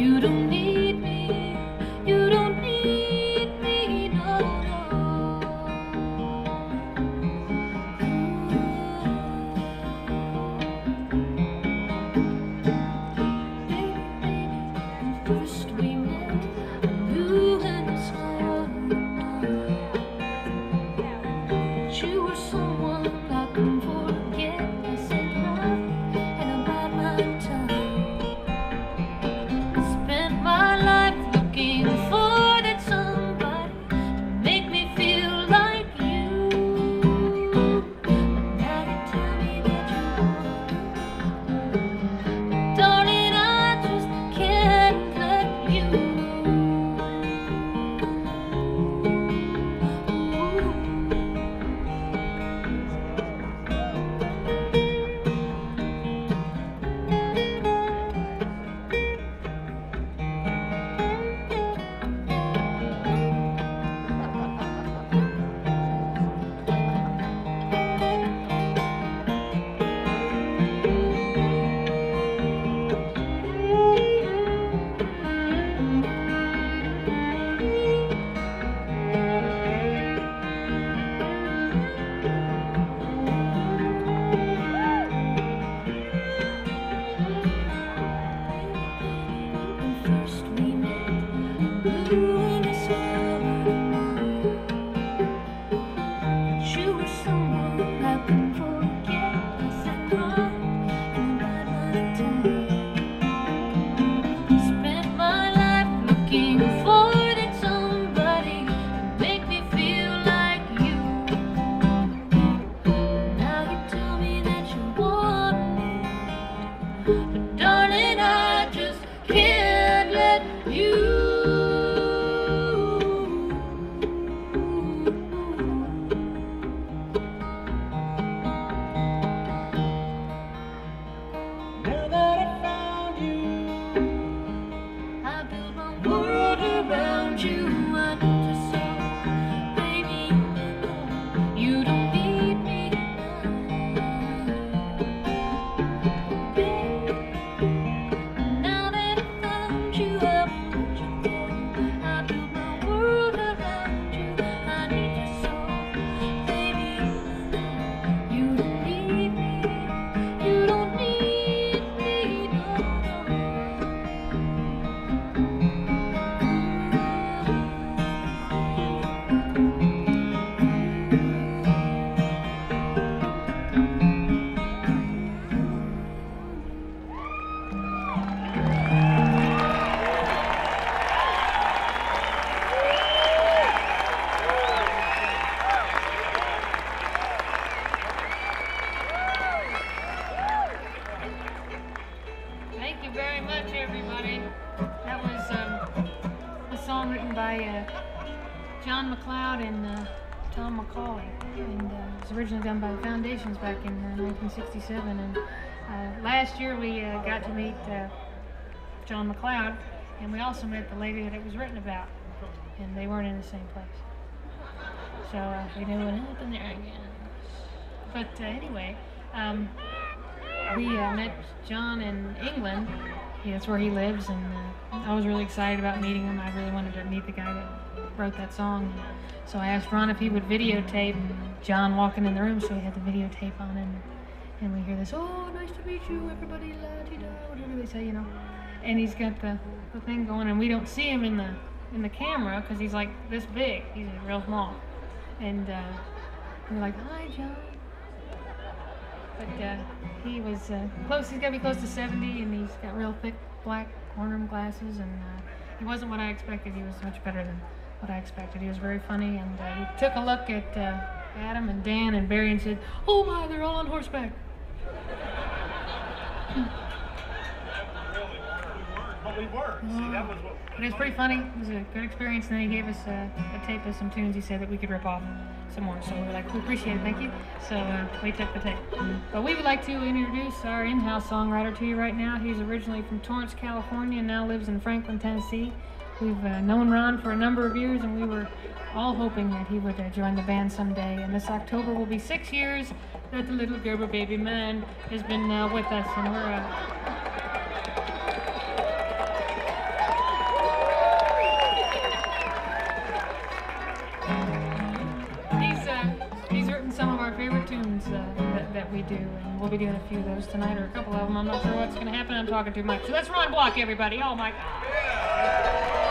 You don't need me, you don't need me, no, no. Baby, first we met, I knew in this heart that you were someone I couldn't forget. I said love and about my time. Spent my life looking for that somebody to make me feel like you. But now you tell me that you want, darling, I just can't let you. First we met, you and this but you were someone I couldn't forget. I said run and bide my time. Spent my life looking for that somebody to make me feel like you. Now you tell me that you want me, but darling, I just can't let you. Now that I found you, I built my world around you. I need you so, baby. You don't need me now that I found you, I want you down. I built my world around you. I need you so, baby. You don't need me. You don't need me, no, Thank you very much, everybody. That was a song written by John McLeod and Tom McCauley, and it was originally done by the Foundations back in 1967. And last year we got to meet John McLeod, and we also met the lady that it was written about, and they weren't in the same place. So we knew what happened there again. But anyway, we met John in England. That's where he lives, and I was really excited about meeting him. I really wanted to meet the guy that wrote that song. So I asked Ron if he would videotape John walking in the room, so he had the videotape on him. And we hear this, "Oh, nice to meet you, everybody, la-di-da," whatever they say, you know. And he's got the thing going, and we don't see him in the camera because he's like this big. He's real small. And we're like, "Hi, John." But he was close. He's got to be close to 70, and he's got real thick black horn-rimmed glasses. And he wasn't what I expected. He was much better than what I expected. He was very funny, and he took a look at Adam and Dan and Barry and said, "Oh my, they're all on horseback." but we were. See, that was what. But it was pretty funny. It was a good experience. And then he gave us a tape of some tunes he said that we could rip off some more. So we were like, "We appreciate it, thank you." So we took the tape. But we would like to introduce our in-house songwriter to you right now. He's originally from Torrance, California, and now lives in Franklin, Tennessee. We've known Ron for a number of years, and we were all hoping that he would join the band someday. And this October will be 6 years that the little Gerber baby man has been with us, and we're we'll be doing a few of those tonight, or a couple of them. I'm not sure what's going to happen. I'm talking too much. So that's Ron Block, everybody. Oh, my God.